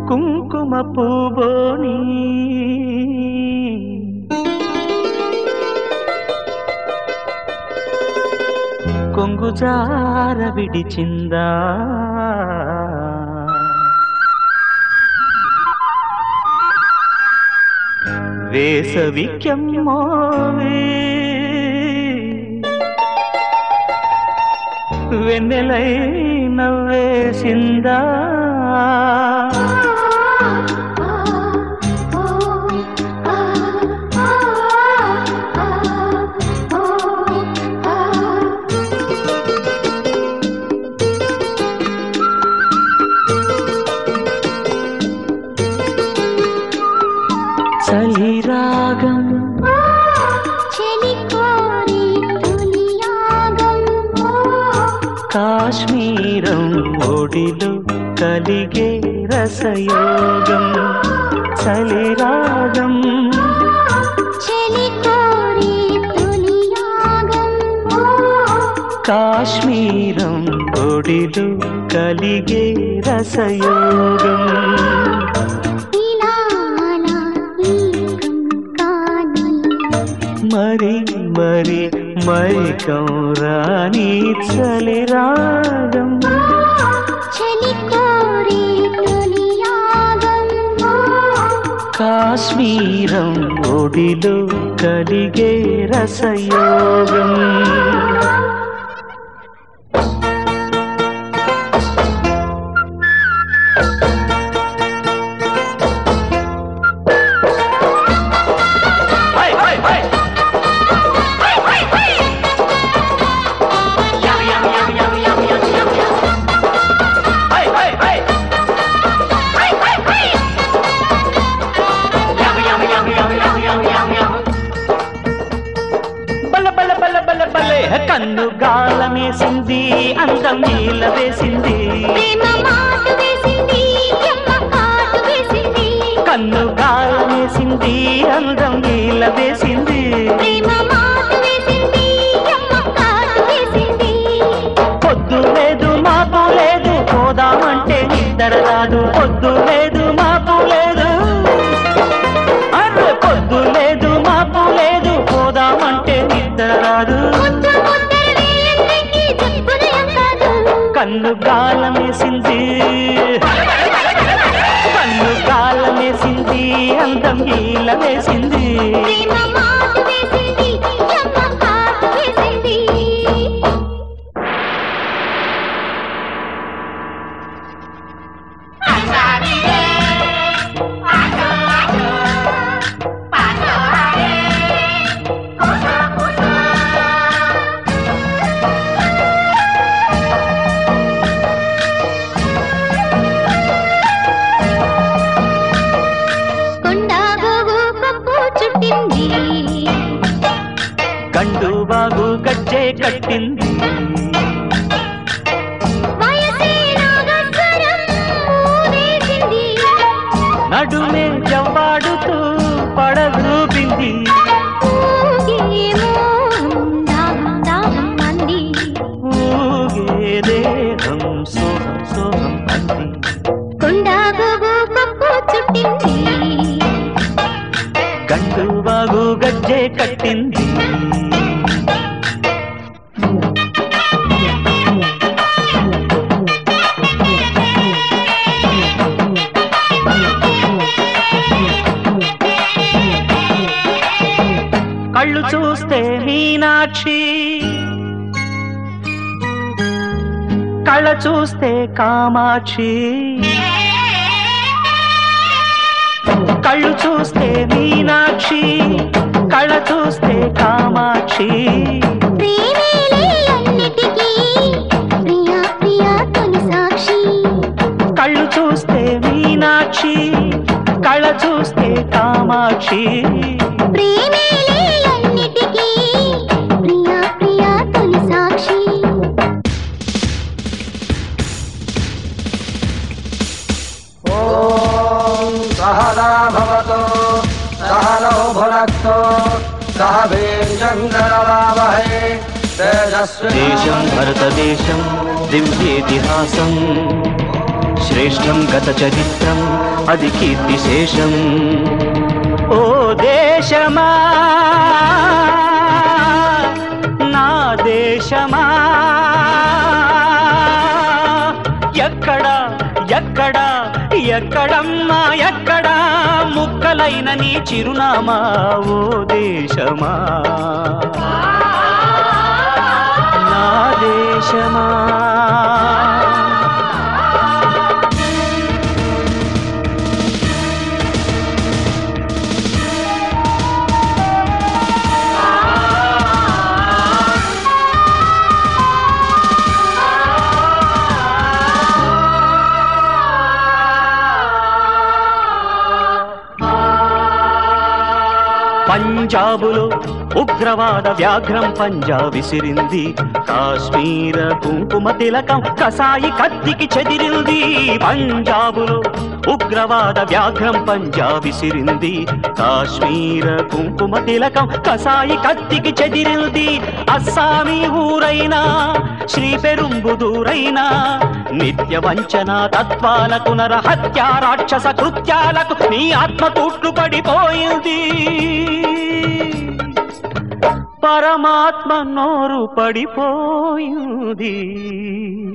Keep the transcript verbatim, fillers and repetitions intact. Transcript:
కుంకుమ పూబోని కొంగుజార విడిచిందా వేసవికెమ్మోవే వెన్నెలై నవ్వేసిందా చలిరాగం కాశ్మీరం ఒడిలో కలిగే రసయోగం చలిరాగం కాశ్మీరం ఒడిలో కలిగే రసయోగం మరి మరి మైకం రాణి చలిరాగం కాశ్మీరం ఒడిలో కలిగే రసయోగం కన్ను గాలమేసింది అందం నీల వేసింది కన్ను గాలమేసింది అందం నీల వేసింది పొద్దు లేదు మాపు లేదు పోదామంటే నిద్ర రాదు పొద్దు లేదు మాపు లేదు అర్రే పొద్దు లేదు మాపు లేదు పోదామంటే నిద్ర రాదు కన్ను గాలమేసింది కన్ను గాలమేసింది అందం ఈల వేసింది గండు బాగు గజ్జే కట్టింది నడుమే జవ్వాడుతూ పడగూపింది ఊగే దేహం సోహం సోహం అంది గండు బాగు గజ్జే కట్టింది కళ్ళు చూస్తే మీనాక్షి కళ్ళ చూస్తే కామాక్షి కళ్ళు చూస్తే మీనాక్షి కళ్ళ చూస్తే కామాక్షి కళ్ళు చూస్తే మీనాక్షి కళ్ళ చూస్తే కామాక్షి सहना भवतो सहनौ भुनक्तु सह वीर्यं करवावहै तेजस्वी देशं भरतदेशं दिव्येतिहासं శ్రేష్టం గత చరిత్రం అది కీర్తిశేషం. ఓ దేశమా నా దేశమా, ఎక్కడ ఎక్కడ ఎక్కడమ్మా ఎక్కడా ముక్కలైన నీ చిరునామా. ఓ దేశమా నా దేశమా. పంజాబులో ఉగ్రవాద వ్యాఘ్రం పంజా విసిరింది. కాశ్మీర కుంకుమ తిలకం కసాయి కత్తికి చెదిరింది. పంజాబులో ఉగ్రవాద వ్యాఘ్రం పంజా విసిరింది. కాశ్మీర కుంకుమ తిలకం కసాయి కత్తికి చెదిరింది. అస్సామీ ఊరైనా శ్రీ పెరుంబుదూరైనా నిత్య వంచన తత్వాలకు నరహత్య రాక్షస కృత్యాలకు నీ ఆత్మ తూట్లు పడిపోయింది. పరమాత్మ నోరు పడిపోయింది.